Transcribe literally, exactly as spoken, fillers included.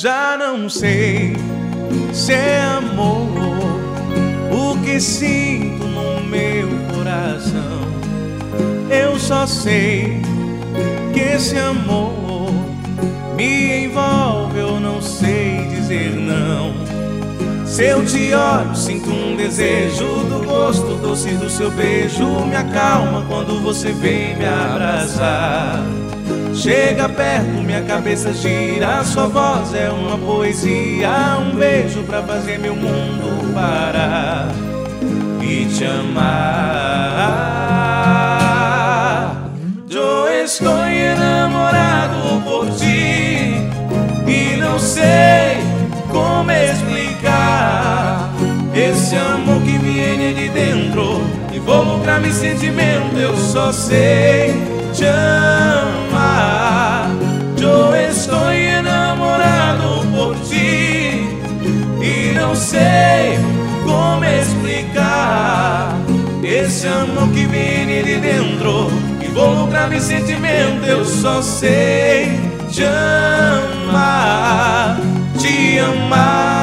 Já não sei se é amor o que sinto no meu coração. Eu só sei que esse amor me envolve, eu não sei dizer não. Se eu te olho, sinto um desejo do gosto doce do seu beijo. Me acalma quando você vem me abraçar. Chega perto, minha cabeça gira, sua voz é uma poesia. Um beijo pra fazer meu mundo parar e te amar. Eu estou enamorado por ti e não sei como explicar esse amor que vem de dentro, involucra meu sentimento. Eu só sei te amar. Eu estou enamorado por ti e não sei como explicar esse amor que vem de dentro, involucra meu sentimento. Eu só sei te amar, te amar.